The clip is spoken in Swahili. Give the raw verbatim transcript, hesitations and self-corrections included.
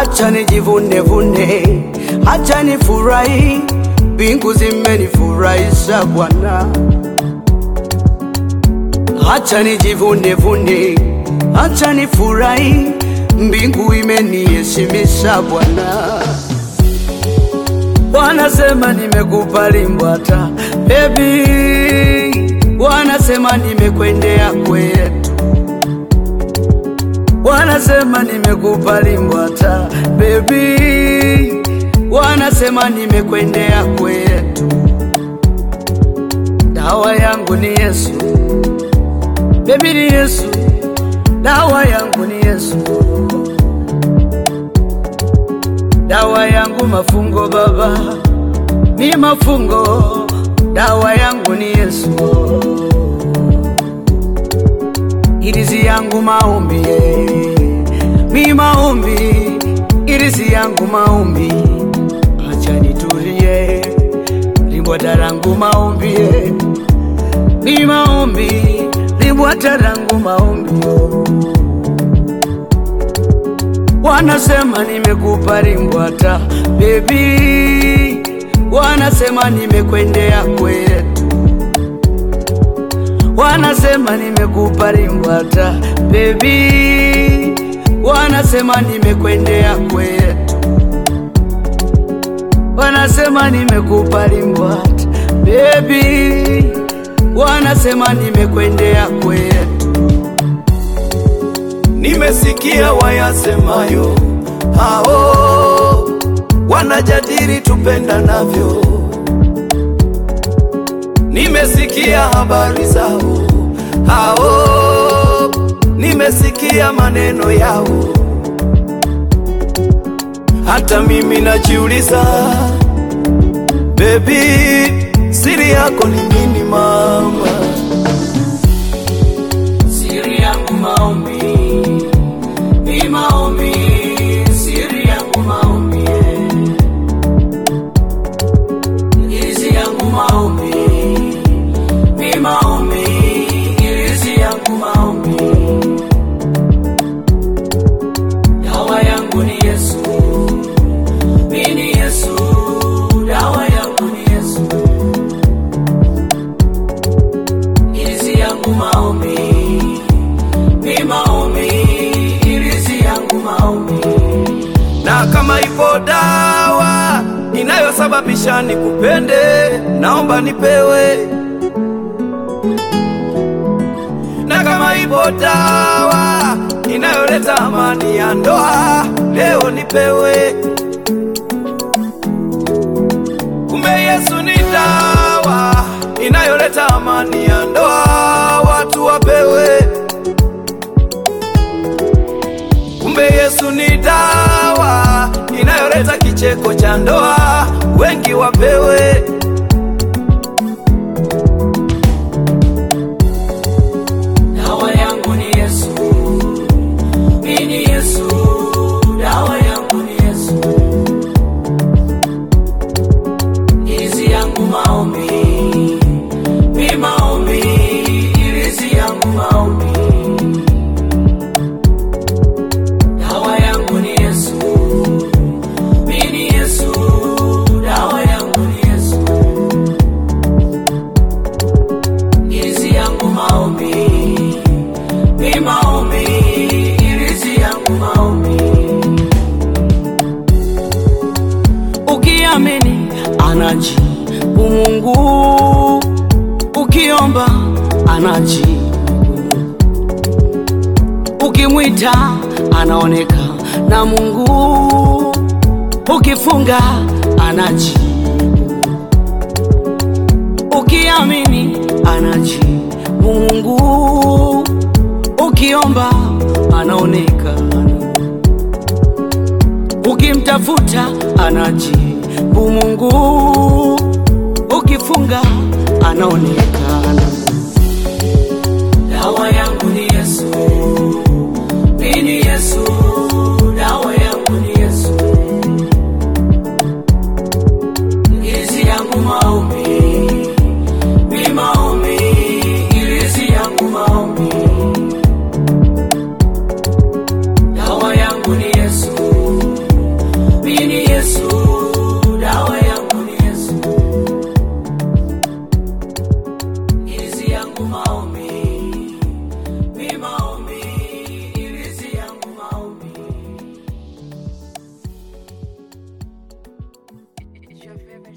Acha nijivune vune, acha nifurahi, mbingu zimenifurahisha Bwana. Acha nijivune vune, acha nifurahi, mbingu imeniheshimisha Bwana. Wanasema nimekubali Mbwata, baby. Wanasema nimekwendea kwetu. Wanasema nimekubali Mbwata, baby. Wanasema nimekwendea kwetu. Dawa yangu ni Yesu, baby, ni Yesu. Dawa yangu ni Yesu. Dawa yangu mafungo baba, mi mafungo. Dawa yangu ni Yesu. Irizi yangu maombi, mi maombi. Irizi yangu maombi, acha nitulie. Limbwata langu maombi, mi maombi. Limbwata langu maombi. Wanasema nimekubali Mbwata, baby. Wanasema nimekwendea kwetu. Wanasema nimekubali Mbwata, baby. Wanasema nimekwendea kwetu. Wanasema nimekubali Mbwata, baby. Wanasema nimekwendea kwetu. Nimesikia wayasemayo hao, wanajadili tupenda navyo. Nimesikia habari zao hao, nimesikia maneno yao. Hata mimi najiuliza, baby, siri yako ni nini mama? Siri yangu maombi, mi maombi. Siri yangu maombi, irizi yangu maombi, mi maombi. Irizi yangu maombi. Dawa yangu ni Yesu, mi ni Yesu. Dawa yangu ni Yesu. Irizi yangu maombi, mi maombi. Irizi yangu maombi. Na kama ipo dawa inayosababisha nikupende, naomba nipewe. Na kama ipo dawa inayoleta amani ya ndoa, leo nipewe. Kumbe Yesu ni dawa inayoleta amani ya ndoa, watu wapewe. Kumbe Yesu ni dawa inayoleta kicheko cha ndoa, wengi wapewe. Dawa yangu ni Yesu, mi ni Yesu. Dawa yangu ni Yesu. Irizi yangu maombi, mi maombi. Irizi yangu maombi. Dawa yangu ni Yesu, mi ni Yesu. Dawa yangu ni Yesu. Irizi yangu maombi, mi maombi. Irizi yangu maombi. Ukiamini anajibu Mungu, ukiomba anajibu. Ukimwita anaoneka na Mungu, ukifunga anajibu. Ukiamini anajibu Mungu, ukiomba anaonekana. Ukimtafuta anajibu Mungu, ukifunga anaonekana. Dawa yangu ni Yesu, mi ni Yesu. Dawa yangu ni Yesu. Irizi yangu maombi, mi maombi. Irizi yangu maombi. Dawa yangu ni Yesu, your favorite